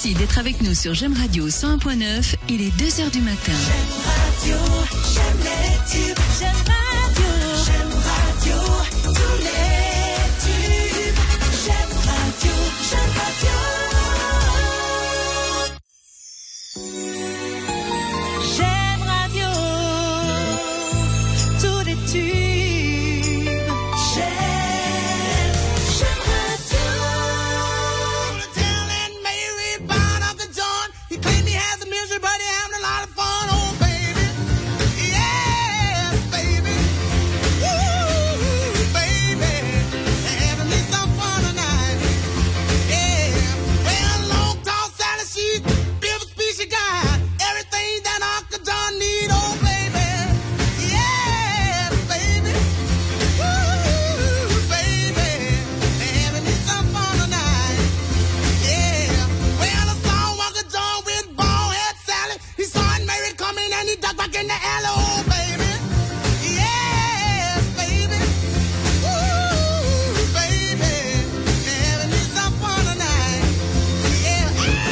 Merci d'être avec nous sur J'aime Radio 101.9. Il est 2h du matin. J'aime Radio, j'aime les tubes. J'aime Radio, tous les tubes. J'aime Radio, j'aime Radio. J'aime Radio, tous les tubes. J'aime Radio. Telling Mary bound up the joint. He claimed he has a misery, but he having a lot of fun. Oh, baby. Yes, baby. Woo, baby. Having me some fun tonight. Yeah. Well, long, tall, Sally, she's built a species guy. Everything that Uncle John need. Oh, baby. Yes, baby. Woo, baby. Having me some fun tonight. Yeah. Well, I saw Uncle John with bald head Sally. He saw Aunt Mary coming and he ducked back in the alley. Oh, baby. Yes, baby. Woo, baby. Having me some fun tonight. Yeah.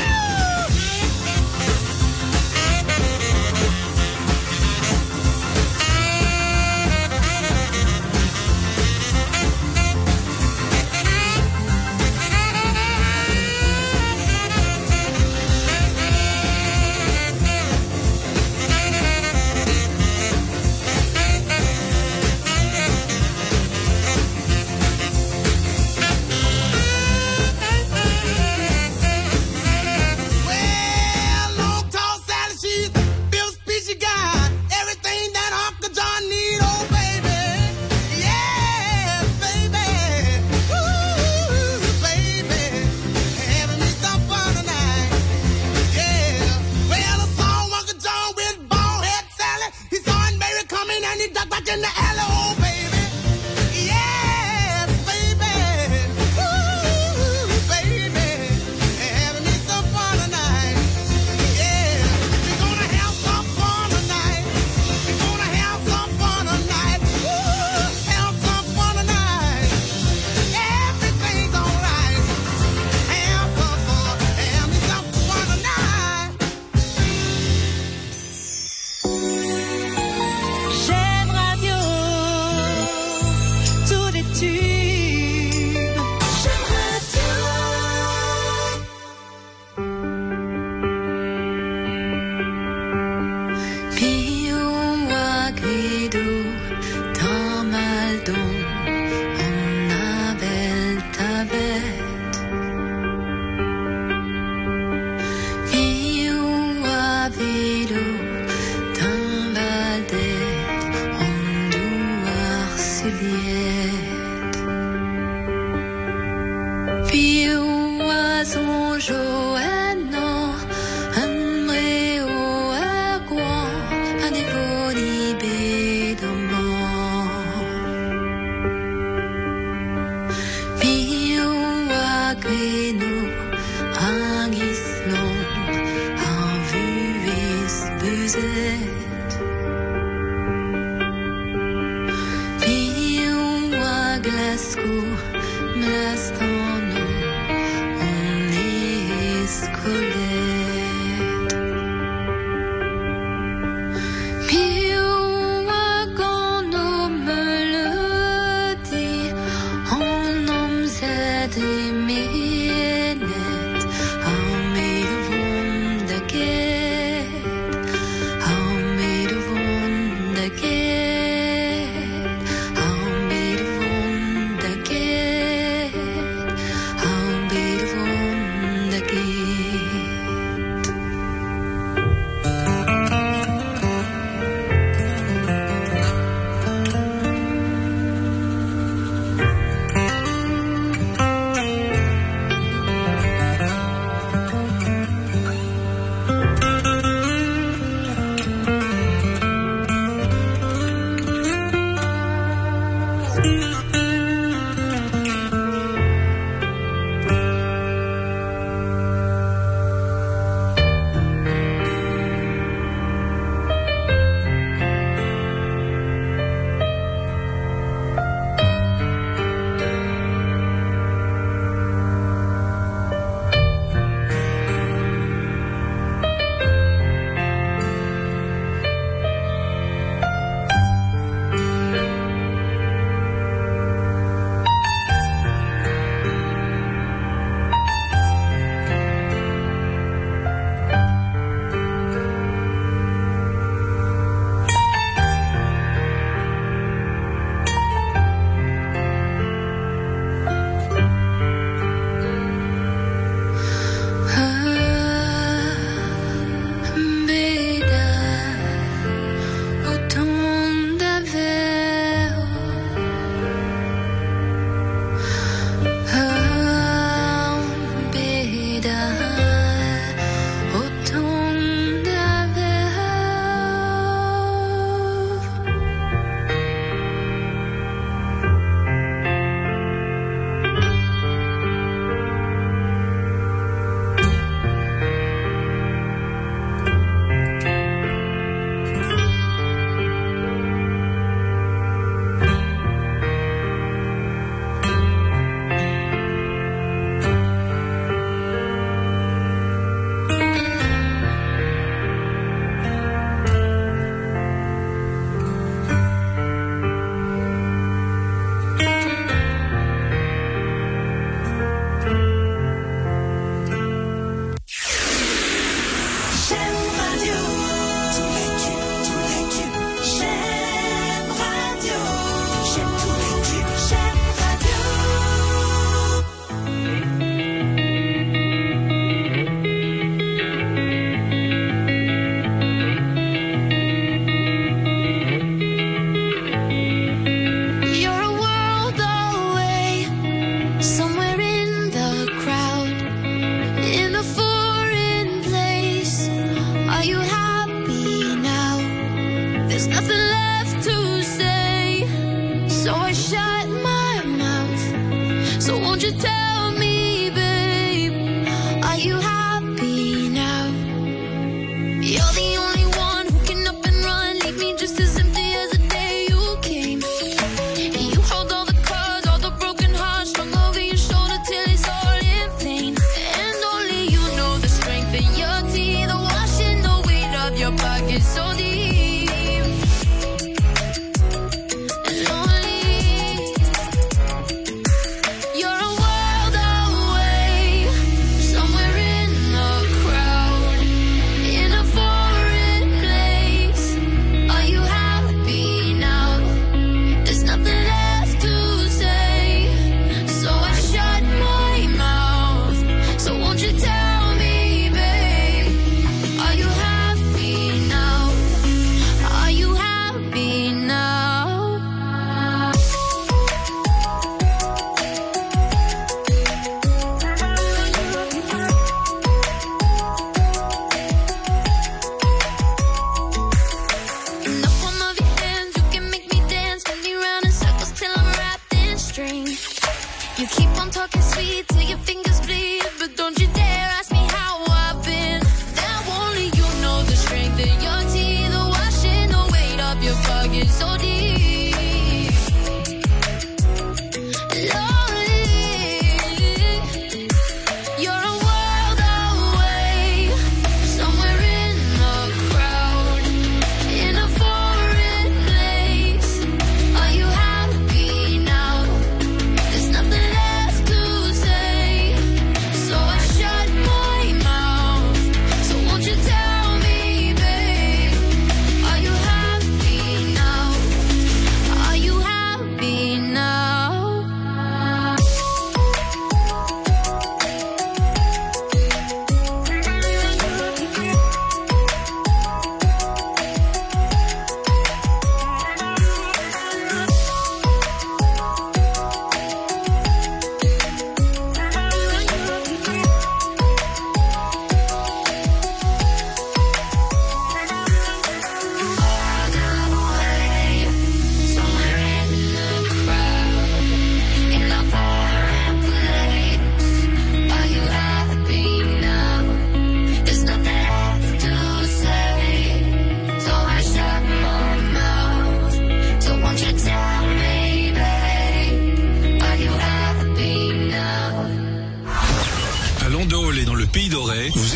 Well, long, tall Sally, she's built species guy. Everything that Uncle John need, oh, baby. Yes, baby. Woo, baby. Having me some fun tonight. Yeah. Well, I saw Uncle John with bald head Sally. He saw Aunt Mary coming and he ducked back in the alley, oh, baby. Yes, baby. Woo, baby. Having me some fun tonight. Yeah. We're gonna have some fun tonight. We're gonna have some fun tonight. Woo, have some fun tonight. Everything's alright. Have some fun. Have me some fun tonight. J'aime Radio, tous les tubes. J'aime Radio. 비오와 그래도 더 말도 없나 벨타벳 비오와 비도 d'un baldet en noir Juliette. Puis oiseau joannant, un réo à quoi, un dévoli bédomant. Puis à Gréno, un Islande, un vuis buzette. Puis à Glasgow, Mlastano, on est scolette. Puis à Gano me le dit, en homme zed et ménet, armé de wunderket, armé de wunderket, armé de wunderket, armé de wunderket.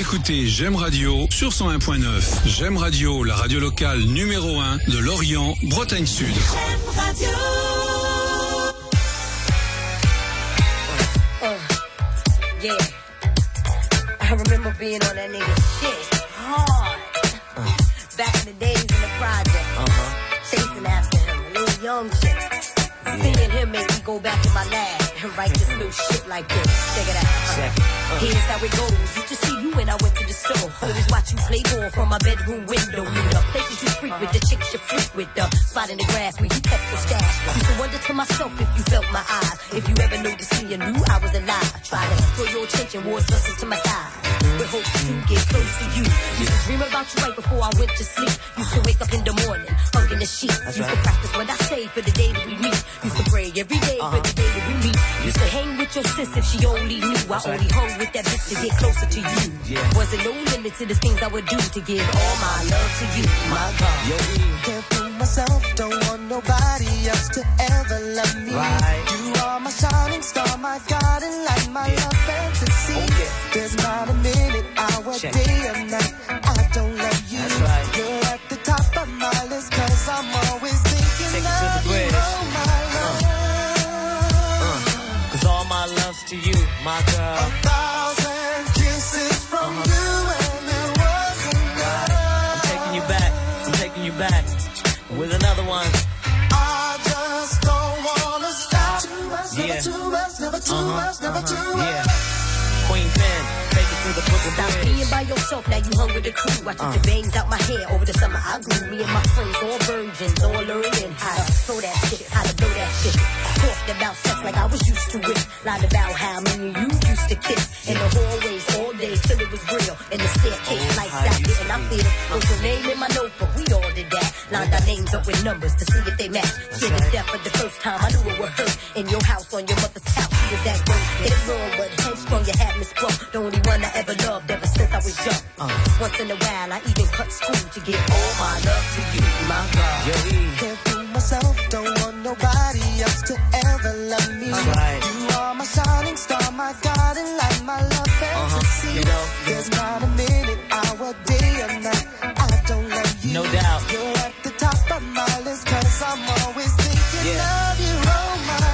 écoutez J'aime Radio sur 101.9. J'aime Radio, la radio locale numéro 1 de Lorient, Bretagne Sud. J'aime Radio. Yeah, I remember being on that nigga shit hard. Back in the days in the project, chasing after him, a little young shit. Seeing him make me go back in my lab and write this new shit like this. Check it out. Here's how it goes. You just see you when I went to the store. Always watch you play ball from my bedroom window. The places you freak with, the chicks you freak with, the spot in the grass where you kept the stash. Used to wonder to myself if you felt my eyes. If you ever noticed me and knew I was alive. I tried to draw your attention, wore dresses to my thighs. With hopes to get close to you. Used to dream about you right before I went to sleep. Used to wake up in the morning, hung in the sheets. Used to practice what I say for the day that we meet. Used to pray every day for the day that we meet. Used to hang with your sis if she only knew. I only hung with that bitch to get closer to you. Wasn't no limit to the things I would do to give all my love to you, my God. Can't fool myself, don't want nobody else to ever love me. You are my shining star, my guiding light, my love fantasy. There's not a minute, hour, day or night I don't love you. You're at the top of my list, cause I'm always thinking of you. Oh my love, cause all my love's to you, my girl. 1,000 kisses from you and it wasn't enough. I'm taking you back with another one. I just don't wanna stop. Too much, never too much, never too much, never too much. Queen Pen, take it to the Brooklyn Stop Bridge. being by yourself, now you hung with the crew. I took the bangs out my hair over the summer. I grew me and my friends, all virgins, all learning how to throw that shit, how to blow that shit. Talked about sex like I was used to it. Lied about how many you used to kiss in the hallways all day till it was real. In the staircase, lights out, and I feel wrote your name in my notebook. We all did that. Lined our names up with numbers to see if they match. Shit is death for the first time. I knew it would hurt. In your house, on your mother's couch, she was that way. It's wrong, but headstrong, you had me sprung. The only one I ever loved ever since I was young. Once in a while, I even cut school to give all my love to you, my God. Can't fool myself, don't want nobody else to ever love me. You are my shining star, my guiding light, my love fantasy. There's not a minute, hour, day or night I don't love you. No doubt. You're at the top of my list, cause I'm always thinking of you. Oh my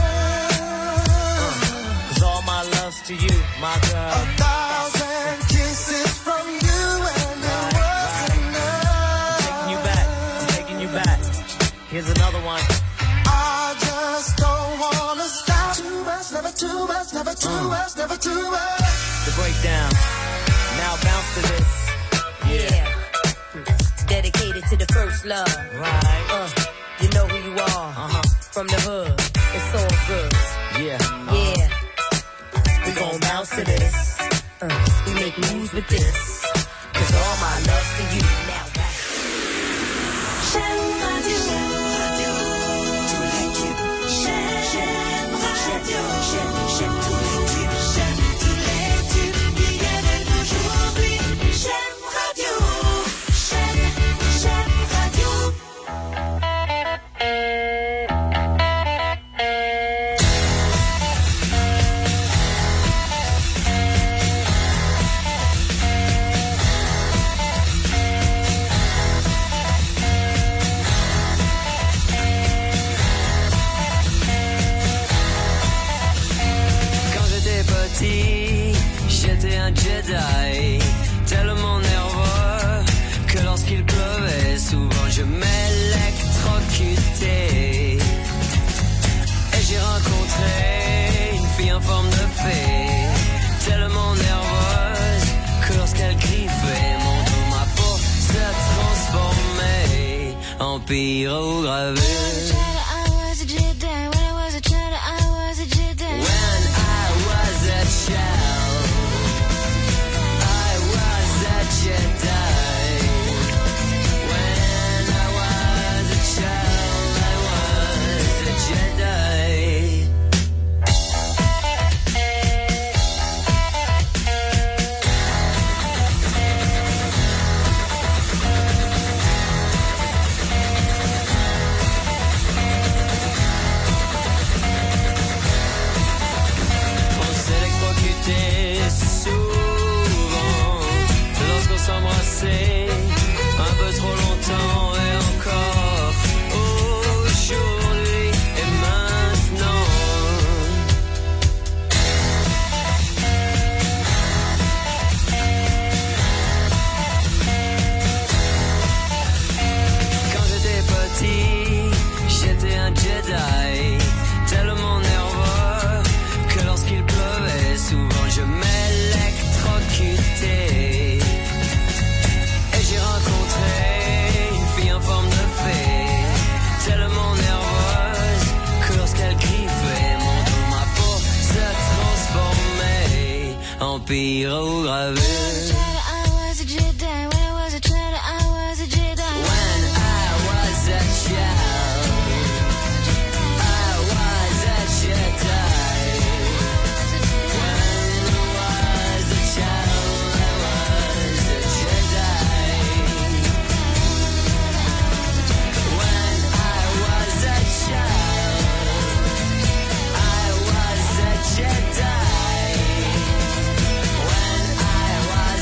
love, cause all my love's to you, my girl. 1,000 kisses from you and it wasn't enough. I'm taking you back. Here's another one. I just don't wanna stop. Too much, never too much, never too much, never too much. The breakdown. Now bounce to this. Yeah. Dedicated to the first love. Right. You know who you are. From the hood. It's all good. Yeah. We gon' bounce to this. We make moves with this. Cause all my love's to you. Now back. J'aime Radio. Tous les tubes. J'aime Radio. J'aime tous les tubes. J'aime tous les tubes d'hier et d'aujourd'hui. J'aime Radio. J'aime Radio. J'étais un Jedi, tellement nerveux que lorsqu'il pleuvait, souvent je m'électrocutais. Et j'ai rencontré une fille en forme de fée, tellement nerveuse que lorsqu'elle griffait mon dos, ma peau se transformait en pyrogravure. pyrogravé. I was a Jedi. When I was a child, I was a Jedi. When I was a child, I was a Jedi. When I was a child, I was a Jedi. When I was a child, I was a Jedi. When I was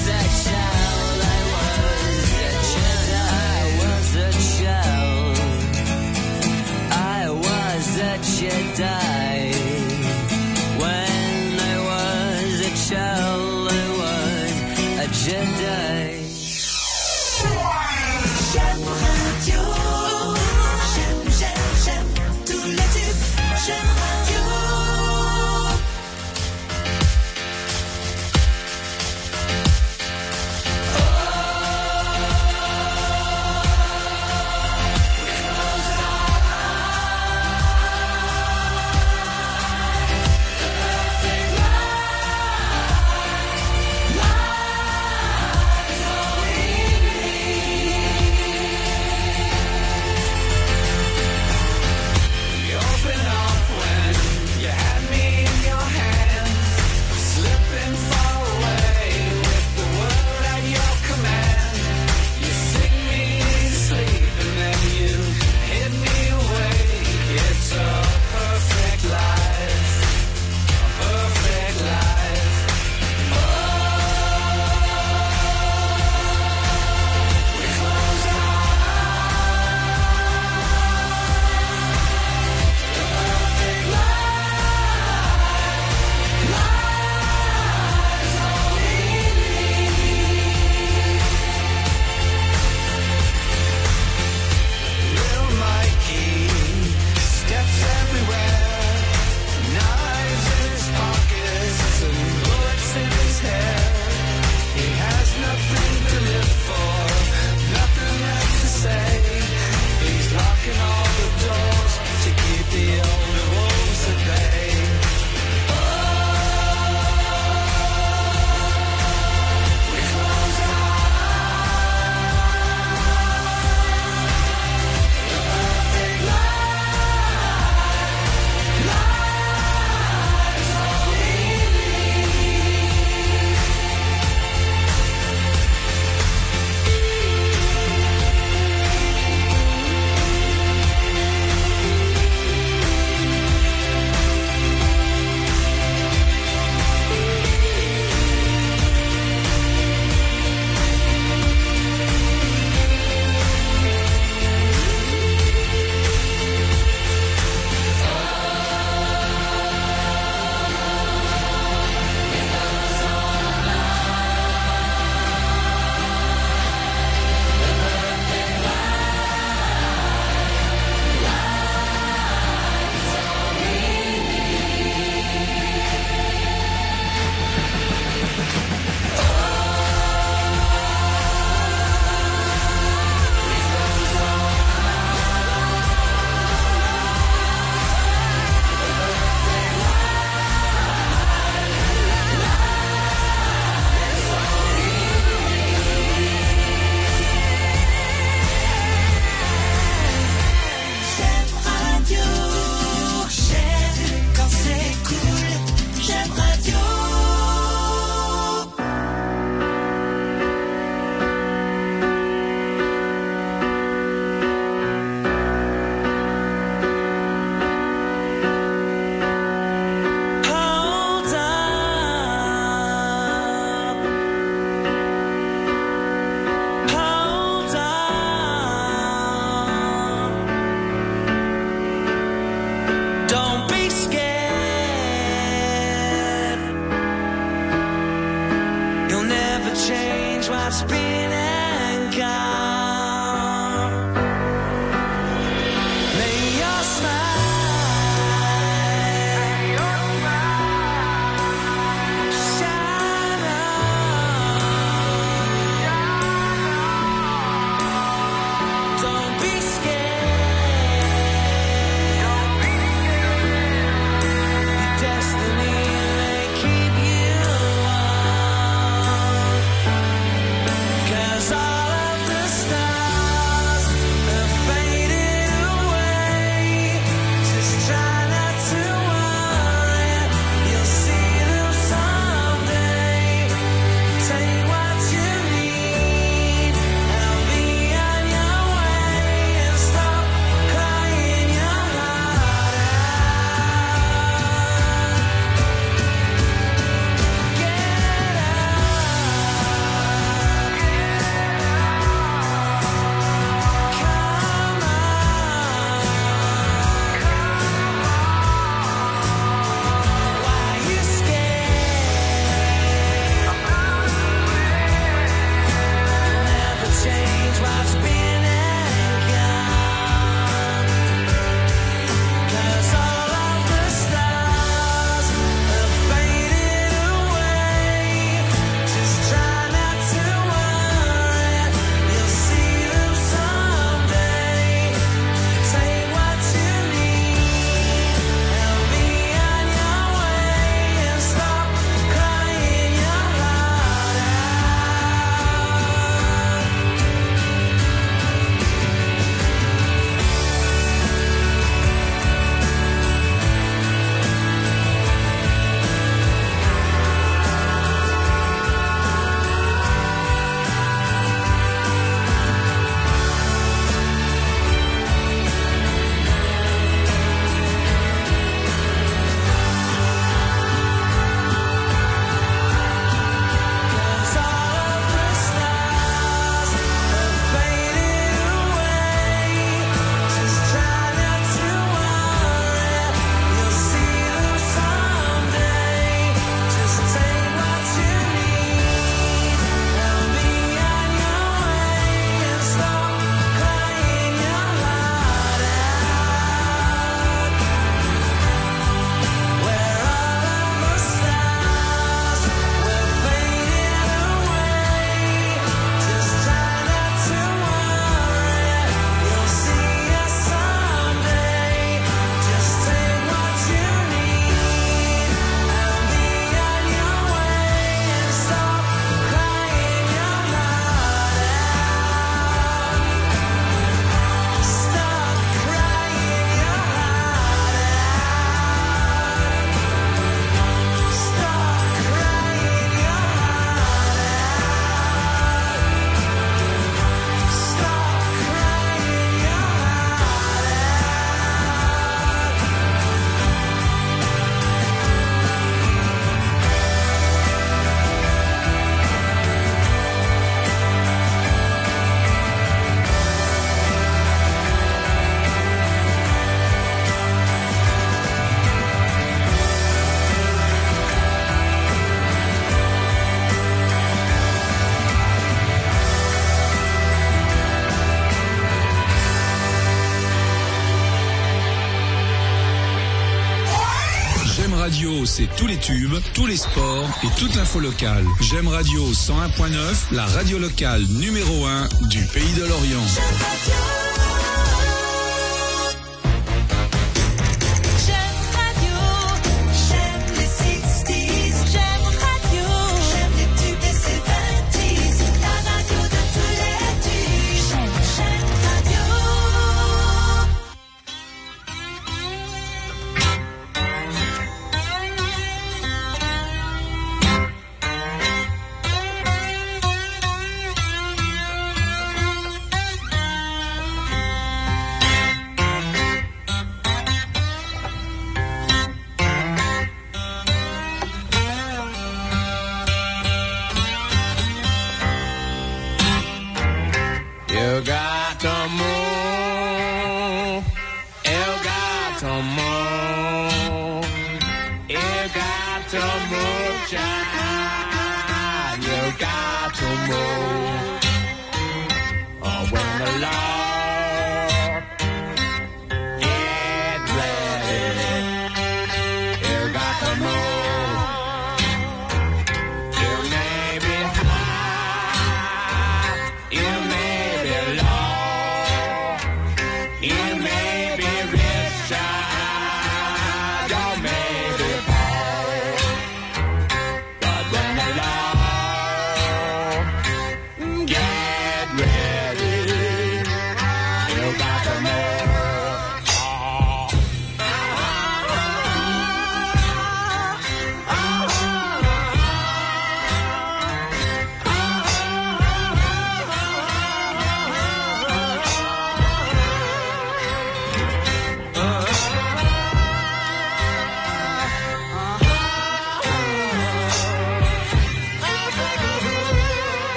Radio, c'est tous les tubes, tous les sports et toute l'info locale. J'aime Radio 101.9, la radio locale numéro 1 du pays de l'Orient.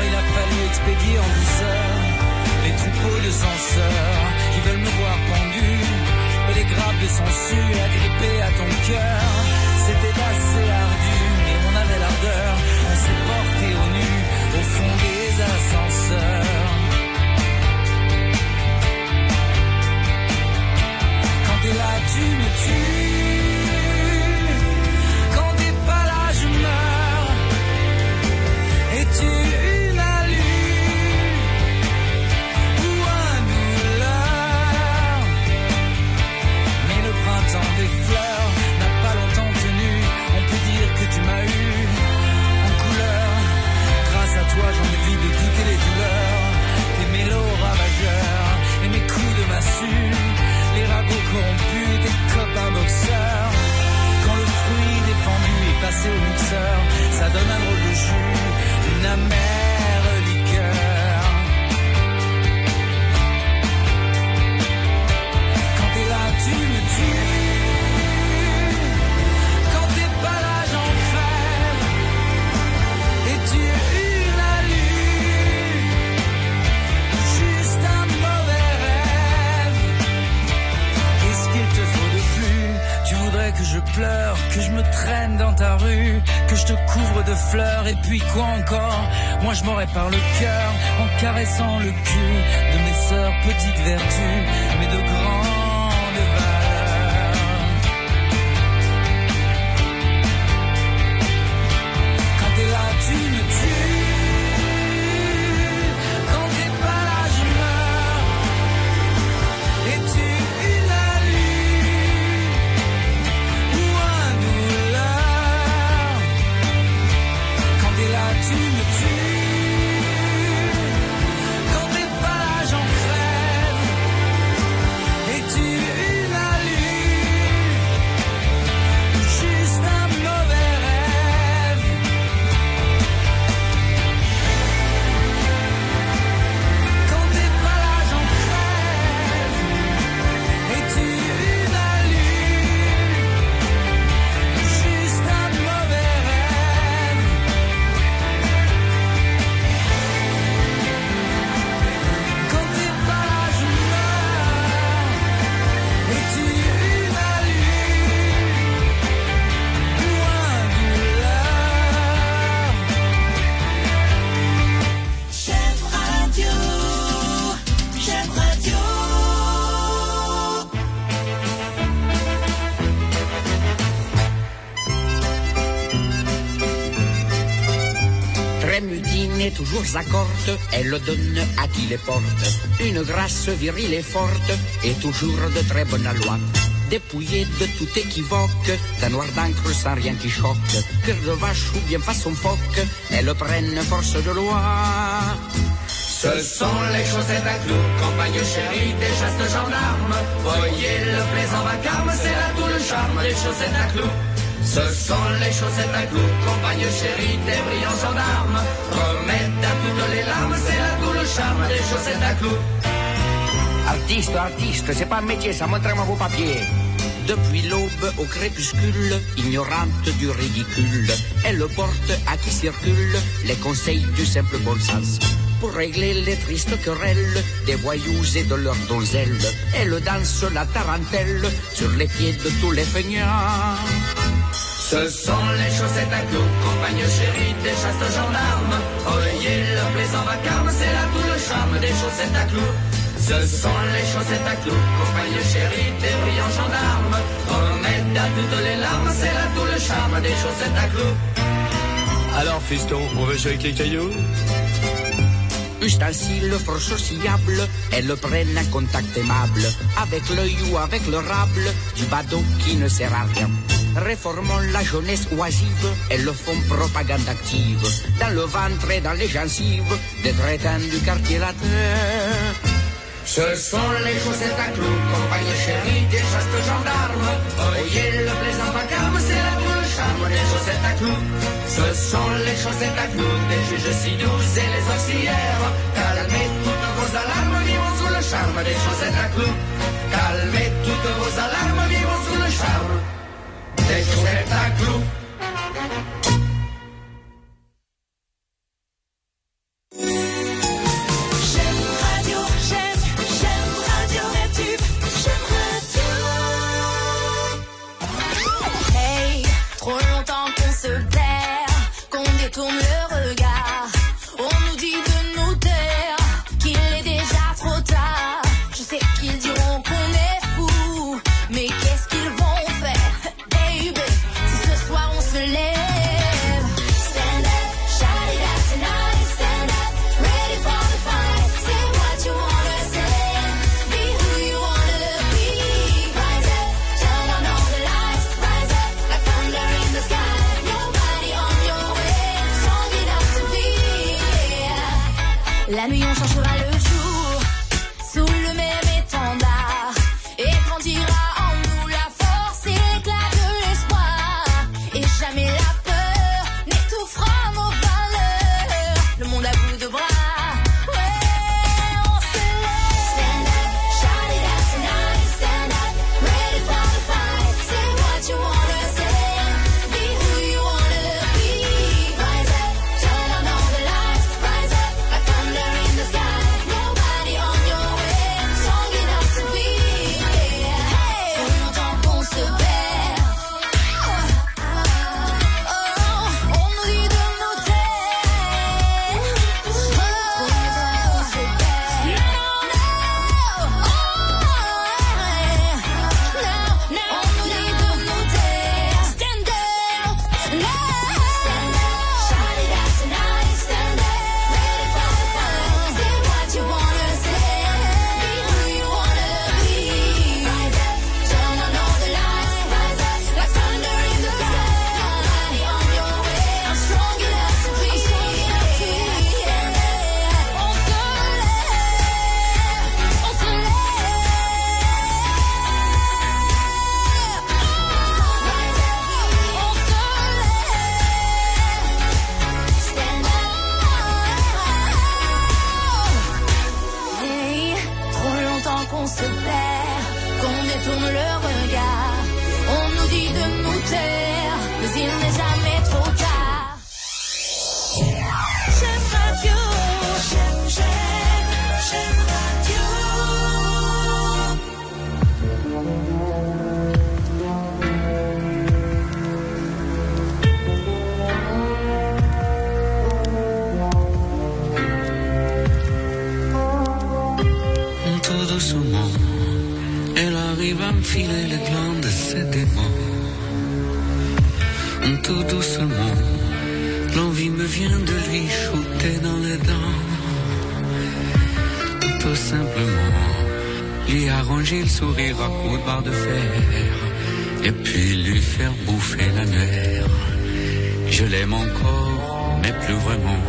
En douceur, les troupeaux de censeurs qui veulent me voir pendu pleure, que je me traîne dans ta rue, que je te couvre de fleurs, et puis quoi encore? Moi je m'aurais par le cœur, en caressant le cul de mes sœurs petites vertus, mais de grandes valeurs. Quand t'es là, tu me tues. Quand t'es pas là, je meurs. Es-tu une allure ou un douleur? Quand t'es là, tu me tues. Quand t'es pas là, j'en crève. Es-tu une allure ou juste un mauvais rêve? Quand t'es pas là, j'en crève. Es-tu une allure ou juste un mauvais rêve? Quand t'es pas là, je meurs. Es-tu une allure ou un douleur? J'aime radio, j'aime radio. Très mutine et toujours accorde, elle donne à qui les porte. Une grâce virile et forte, et toujours de très bonne loi. Dépouillée de tout équivoque, d'un noir d'encre sans rien qui choque. Cœur de vache ou bien façon phoque, elles prennent force de loi. Ce sont les chaussettes à clous, compagne chérie des gestes gendarmes. Voyez le plaisant vacarme, c'est là tout le charme des chaussettes à clous. Ce sont les chaussettes à clous, compagne chérie des brillants gendarmes. Remettent à toutes les larmes, c'est là tout le charme des chaussettes à clous. Artiste, c'est pas un métier, ça montre-moi vos papiers. Depuis l'aube au crépuscule, ignorante du ridicule, elle porte à qui circule les conseils du simple bon sens. Pour régler les tristes querelles des voyous et de leurs donzelles, elle danse la tarentelle sur les pieds de tous les feignants. Ce sont les chaussettes à clous, compagne chérie des chastes gendarmes. Oyez le plaisant vacarme, c'est là tout le charme des chaussettes à clous. Ce sont les chaussettes à clous, compagne chérie des brillants gendarmes. Remettent à toutes les larmes, c'est là tout le charme des chaussettes à clous. Alors fiston, on veut jouer avec les cailloux? Ustensiles fort sociables, elles prennent un contact aimable avec l'œil ou avec le rable du badaud qui ne sert à rien. Réformons la jeunesse oisive, elles font propagande active dans le ventre et dans les gencives des traitants du quartier latin. Ce sont les chaussettes à clous, compagne chérie des chastes gendarmes. Oyez le plaisant vacarme, c'est là tout le charme des chaussettes à clous. Ce sont les chaussettes à clous des juges si doux et les auxiliaires. Calmez toutes vos alarmes, vivons sous le charme des chaussettes à clous. Calmez toutes vos alarmes, vivons sous le charme des chaussettes à clous. J'aime radio, j'aime radio, tube, j'aime radio. Hey, trop longtemps qu'on se perd, qu'on détourne le regard. On nous dit de nous taire, qu'il est déjà trop tard. Je sais qu'ils diront qu'on est fous, mais qu'est-ce qu'ils vont faire, baby, si ce soir on se lève. Stand up, shout it out tonight. Stand up, ready for the fight. Say what you wanna say, be who you wanna be. Rise up, turn on all the lights. Rise up, like thunder in the sky. Nobody on your way, strong enough to be. La nuit on changera le jour, sous le même étendard, et grandira en nous la force et l'éclat de l'espoir. Et jamais la peur n'étouffera nos valeurs. Le monde à bout de bras, ouais, on se lève. Stand up, shout it out tonight. Stand up, ready for the fight. Say what you wanna say, be who you wanna be. Rise up, turn on all the lights. Rise up, like thunder in the sky. Nobody on your way, détourne le regard. On nous dit de nous taire, mais il n'est jamais trop tard. J'aime radio, j'aime radio. Tout doucement, elle arrive à me filer les glandes de ses démons. Tout doucement, l'envie me vient de lui shooter dans les dents. Tout simplement, lui arranger le sourire à coups de barre de fer, et puis lui faire bouffer l'annuaire. Je l'aime encore, mais plus vraiment.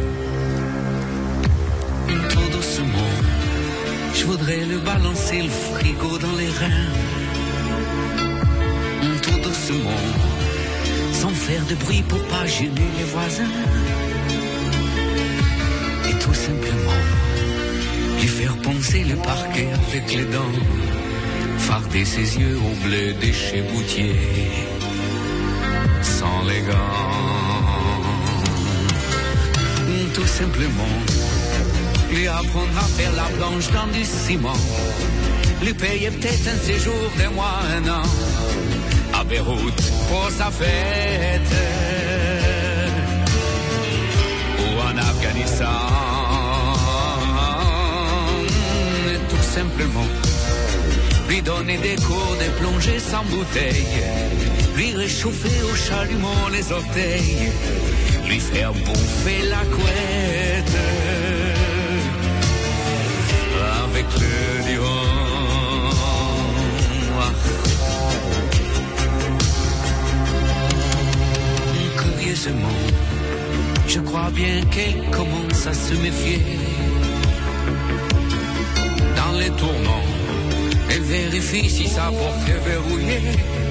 Tout doucement, je voudrais lui balancer le frigo dans les reins. Tout doucement, sans faire de bruit pour pas gêner les voisins. Et tout simplement, lui faire poncer le parquet avec les dents, farder ses yeux au blé des chéboutiers, sans les gants. Tout simplement, lui apprendre à faire la planche dans du ciment, lui payer peut-être un séjour d'un mois, un an, à Beyrouth pour sa fête, ou en Afghanistan. Et tout simplement, lui donner des cours de plongée sans bouteille, lui réchauffer au chalumeau les orteils, lui faire bouffer la couette avec le divan. Curieusement, je crois bien qu'elle commence à se méfier. Dans les tournants, elle vérifie si sa porte est verrouillée.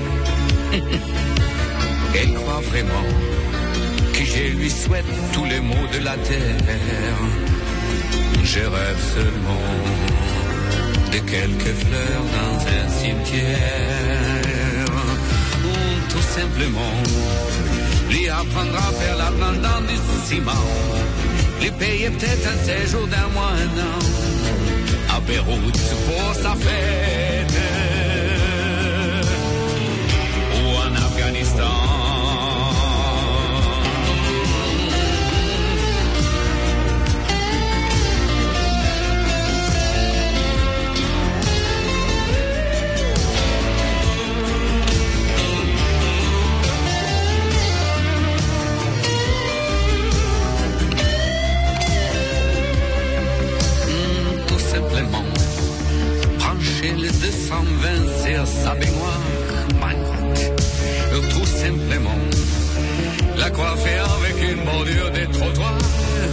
Elle croit vraiment que je lui souhaite tous les maux de la terre. Je rêve seulement de quelques fleurs dans un cimetière. Ou tout simplement, lui apprendre à faire la plante dans du ciment, lui payer peut-être un séjour d'un mois, un an, à Beyrouth pour sa fête, ou en Afghanistan. Brancher le 220 sur sa baignoire, tout simplement la coiffer avec une bordure des trottoirs,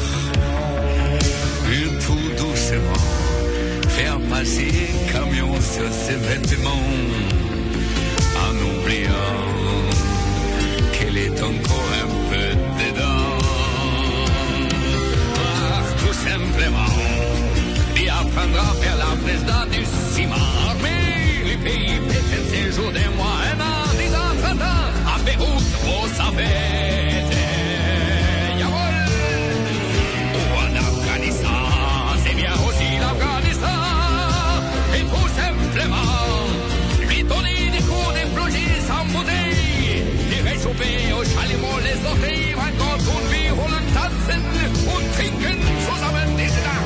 et tout doucement faire passer un camion sur ses vêtements, en oubliant qu'elle est encore un peu dedans. Tout simplement lui apprendre à faire la presse dans du ciment, mais lui payer peut-être un séjour d'un mois, un an, 10 ans, 30 ans, à Beyrouth pour sa fête. Jawohl! Ou en Afghanistan, c'est bien aussi l'Afghanistan. Et tout simplement, lui donner des cours de plongée sans bouteille, lui réchauffer au chalumeau les orteils, encore tun wir wollen tanzen und trinken zusammen diese Nacht.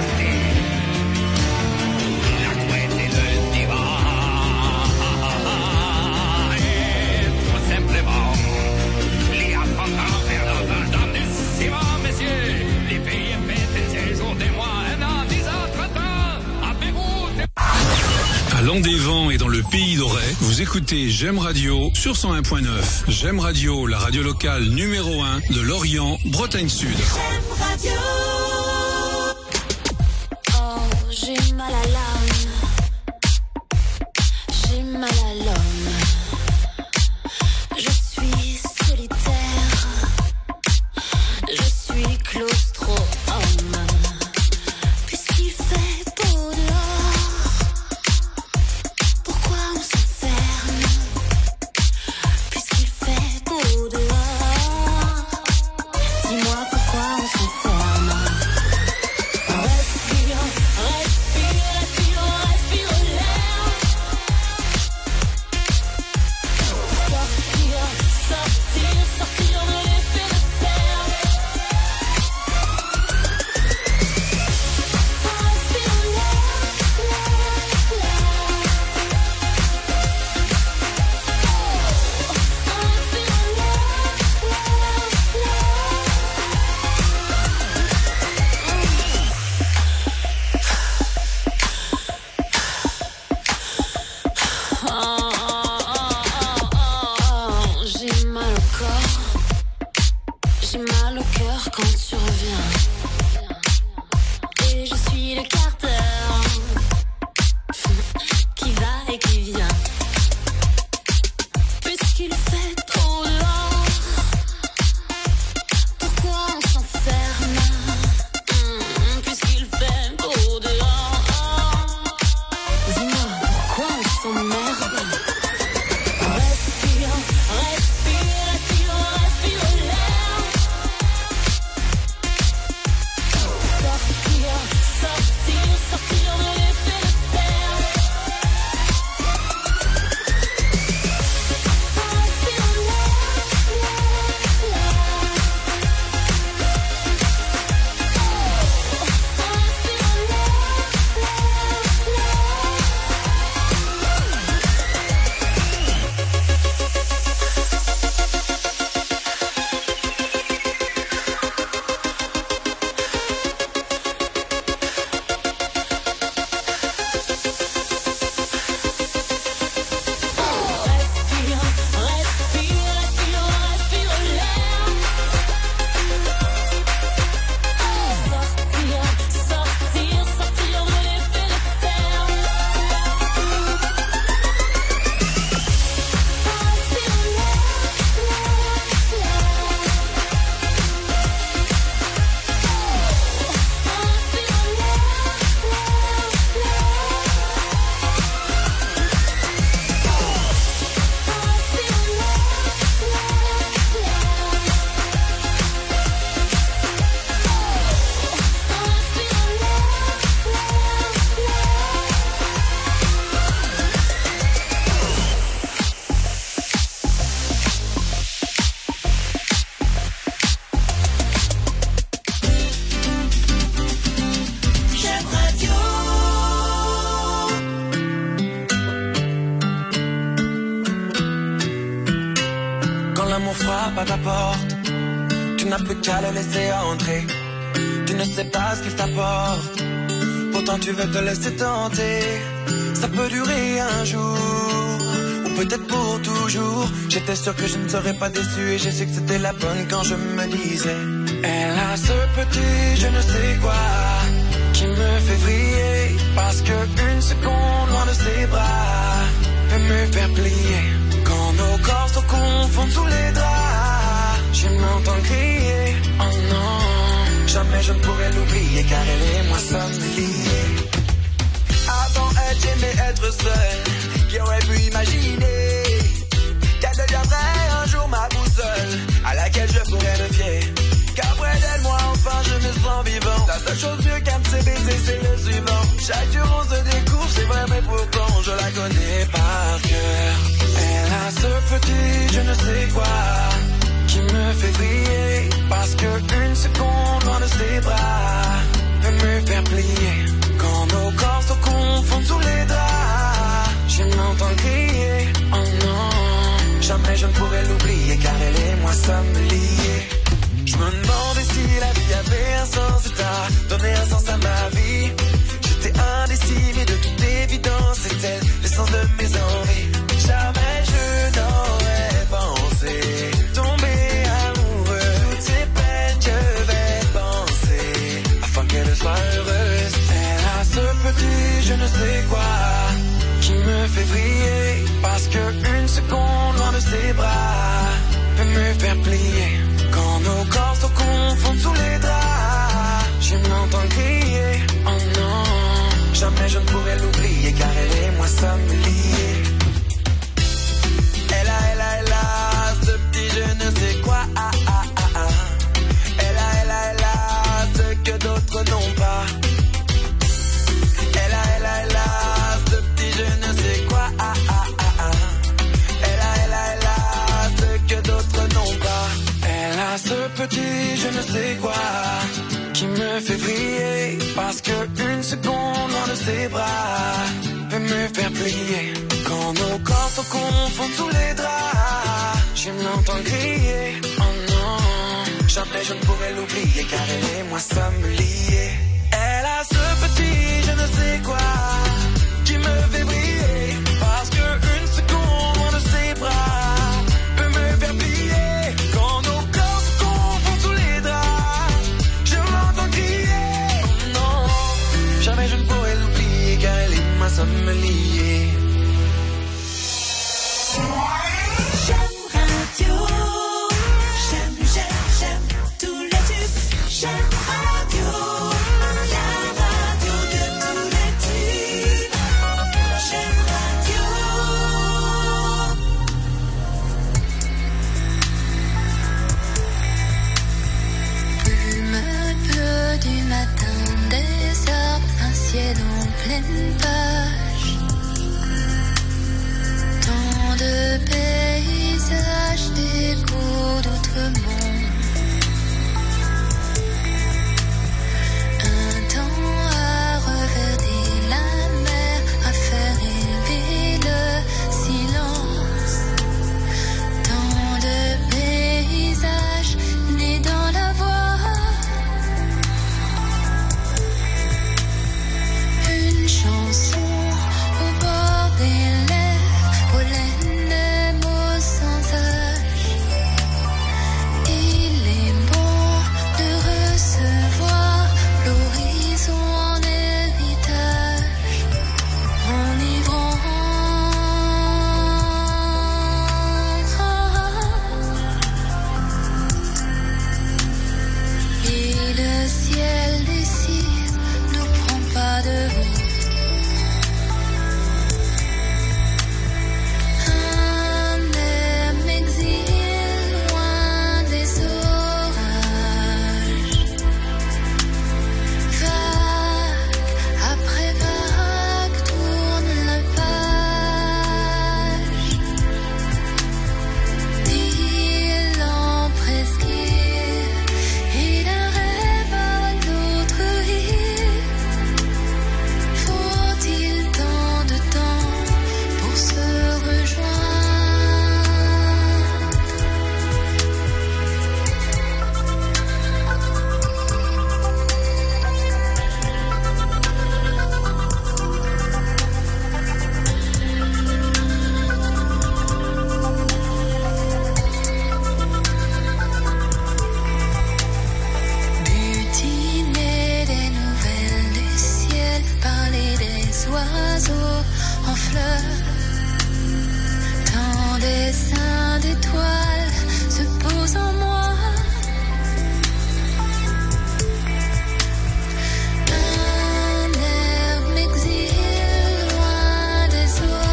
À Landévent et dans le pays d'Auray, vous écoutez J'aime Radio sur 101.9. J'aime Radio, la radio locale numéro 1 de Lorient, Bretagne Sud. J'aime radio. Oh, j'ai mal à l'âme. J'ai mal à l'homme. Je suis solitaire. Je suis claustro-homme. Puisqu'il fait beau dehors, pourquoi on s'en je suis le Carter qui va et qui vient. Puisqu'il fait trop dehors, pourquoi on s'enferme? Puisqu'il fait trop dehors, dis-moi pourquoi on s'emmerde? Respire, respire, respire, respire l'air. Sortir, sortir, sortir de l'effet de serre. Respire l'air, respire, respire, respire, respire l'air. Sortir, sortir, sortir de l'effet de serre. Respire J'aime radio. Quand l'amour frappe à ta porte, tu n'as plus qu'à le laisser entrer. Tu ne sais pas ce qu'il t'apporte, pourtant tu veux te laisser tenter. Ça peut durer un jour, ou peut-être pour toujours. J'étais sûr que je ne serais pas déçu et j'ai su que c'était la bonne quand je me disais. Elle a ce petit je ne sais quoi qui me fait vriller, parce que une seconde loin de ses bras peut me faire plier. Quand nos corps se confondent sous les draps, je m'entends crier, oh non, jamais je ne pourrais l'oublier, car elle et moi sommes liés. Avant elle, j'aimais être seul, qui aurait pu imaginer qu'elle deviendrait un jour ma boussole, à laquelle je pourrais me fier. Qu'après d'elle, moi enfin je me sens vivant. La seule chose mieux qu'un de ses baisers, c'est le suivant. Chaque jour on se découvre, c'est vrai, mais pourtant je la connais par cœur. Elle a ce petit je ne sais quoi qui me fait briller, parce que une seconde loin de ses bras peut me faire plier. Quand nos corps se confondent sous les draps, je m'entends crier, oh non, jamais je ne pourrais l'oublier, car elle et moi sommes liés. Je me demandais si la vie avait un sens, et t'as donné un sens à ma vie. J'étais indécis, mais de toute évidence, c'est elle l'essence de mes envies. Jamais je n'aurais pensé tomber amoureux. Toutes ces peines je vais penser, afin qu'elle soit heureuse. Elle a ce petit je ne sais quoi qui me fait briller, parce que une seconde loin de ses bras peut me faire plier. Quand nos corps se confondent sous les draps, je m'entends crier, oh non, jamais je ne pourrais l'oublier, car elle et moi sommes liés. Elle a ce petit je ne sais quoi, ah, ah, ah, ah. Elle a ce que d'autres n'ont pas. Elle a ce petit je ne sais quoi, ah, ah, ah, ah. Elle a ce que d'autres n'ont pas. Elle a ce petit je ne sais quoi qui me fait briller, parce que une seconde loin de ses bras peut me faire plier. Quand nos corps se confondent sous les draps, je m'entends crier, oh non, jamais je ne pourrais l'oublier, car elle et moi sommes liés. Elle a ce petit je ne sais quoi qui me fait briller, parce que une seconde loin de ses bras peut me faire plier. Quand nos corps se confondent sous les draps, je m'entends crier, oh non, Jamais je ne pourrais l'oublier car elle est ma somme liée. J'aime radio, j'aime tous les tubes. J'aime radio, la radio de tous les tubes. J'aime radio. Plume bleu du matin, des arbres, un ciel en pleine page. Tant de paysages, d'échos d'autres mondes. Un temps à reverdir la mer, à faire élever le silence. Tant de paysages nés dans la voix. Une chanson au bord des lèvres, pollen de mots sans âge. Il est bon de recevoir l'horizon en héritage, enivrant. Et le ciel d'ici nous prend pas de haut. Un air m'exile loin des orages. Vague après vague tourne la page. Il en presqu'île et d'un rêve à l'autre île. Faut-il tant de temps pour se rejoindre? Butiner des nouvelles du ciel, parler des oiseaux en fleurs. Tant dessins d'étoiles se posent en moi. Un air m'exile loin des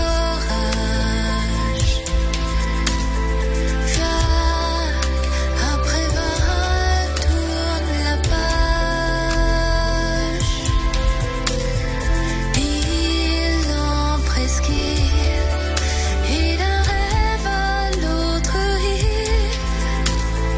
orages. Vague après vague tourne la page. Il en presqu'île et d'un rêve à l'autre île.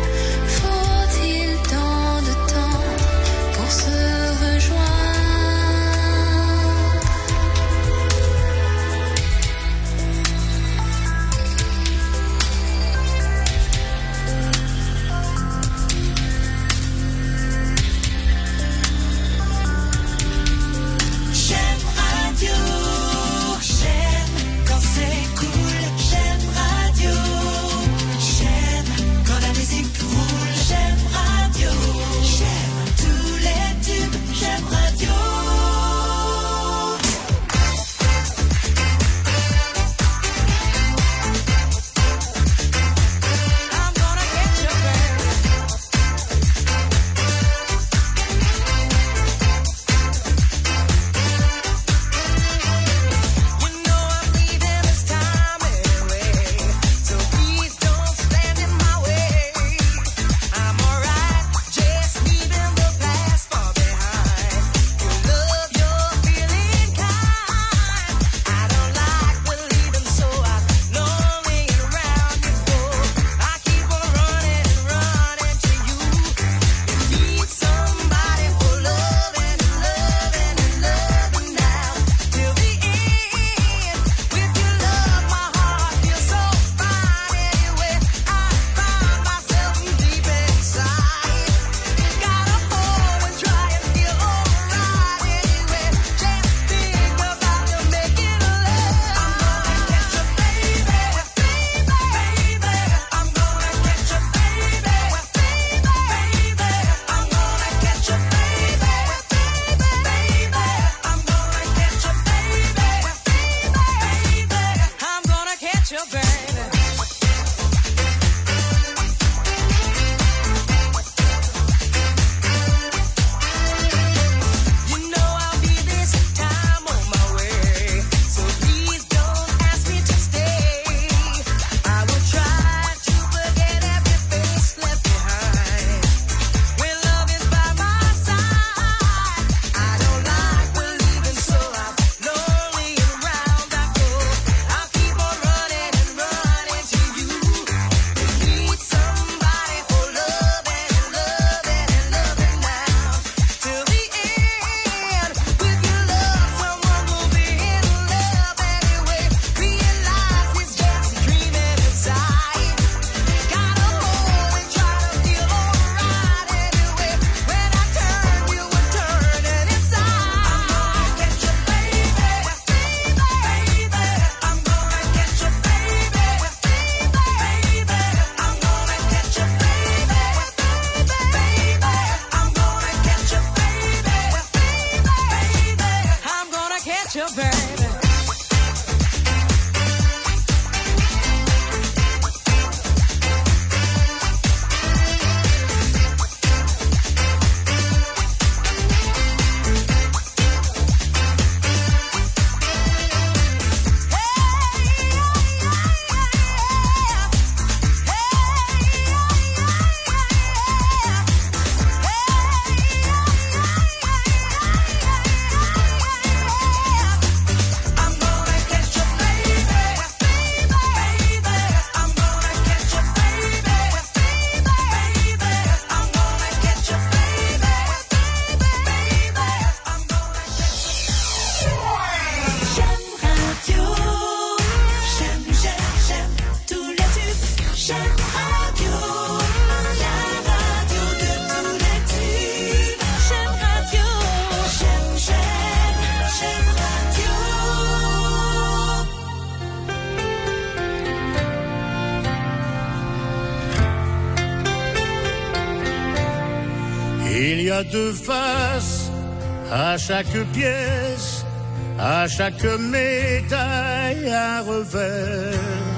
a deux faces à chaque pièce, à chaque médaille un revers.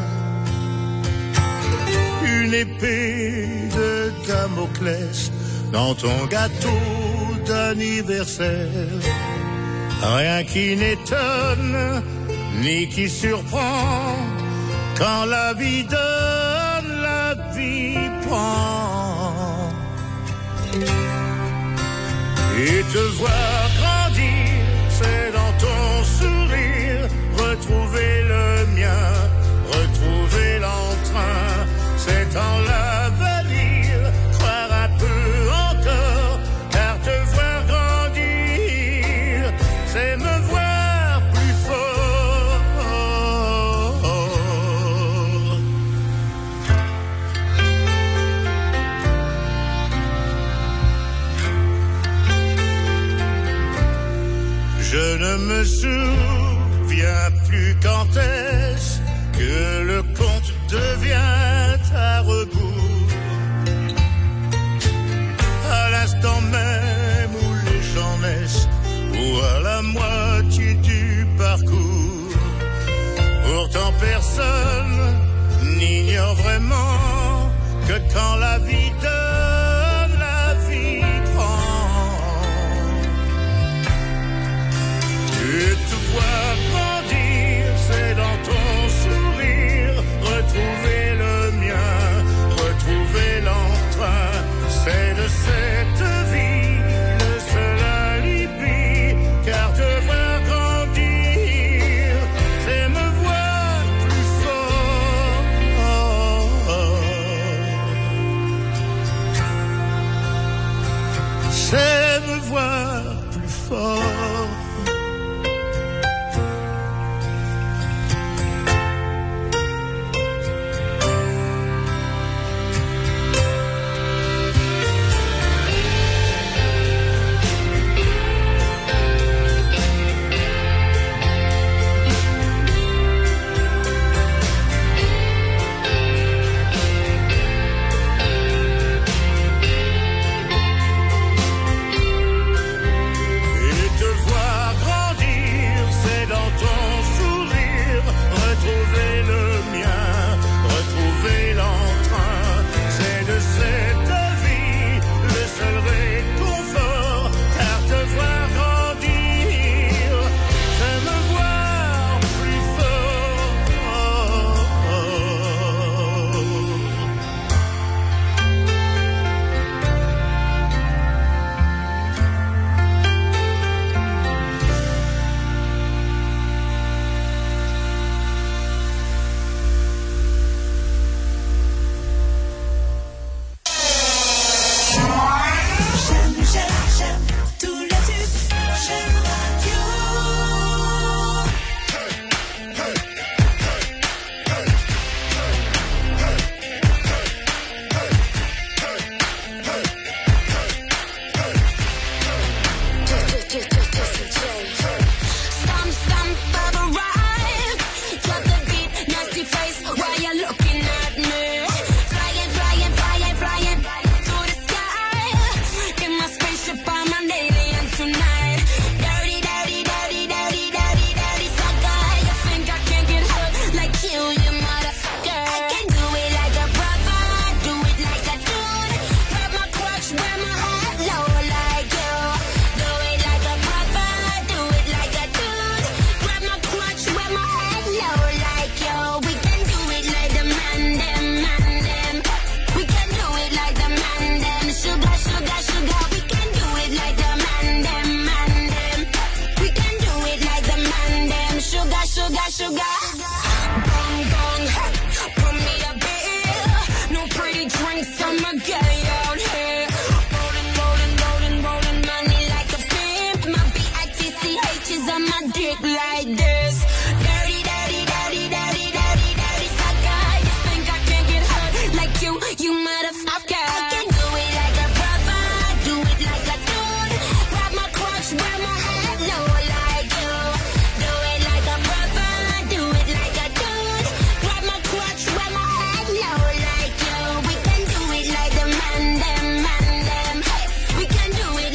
Une épée de Damoclès dans ton gâteau d'anniversaire. Rien qui n'étonne ni qui surprend. Quand la vie donne, la vie prend. Et te voir grandir, c'est dans ton sourire retrouver le mien, retrouver l'entrain. C'est en l'avenir, croire un peu encore, car te voir grandir, c'est me voir plus fort. Je ne me souviens plus quand est-ce que le conte devient à rebours. À l'instant même où les gens naissent, ou à la moitié du parcours. Pourtant personne n'ignore vraiment que quand la vie donne, la vie prend. Et te voir grandir, c'est dans ton sourire retrouver le mien, retrouver l'entrain. C'est de cette vie le seul alibi, car te voir grandir, c'est me voir plus fort. C'est me voir plus fort. We can do it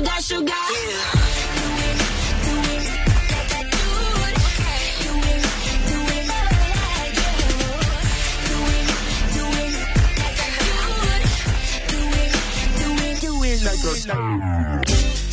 sugar, sugar. Like a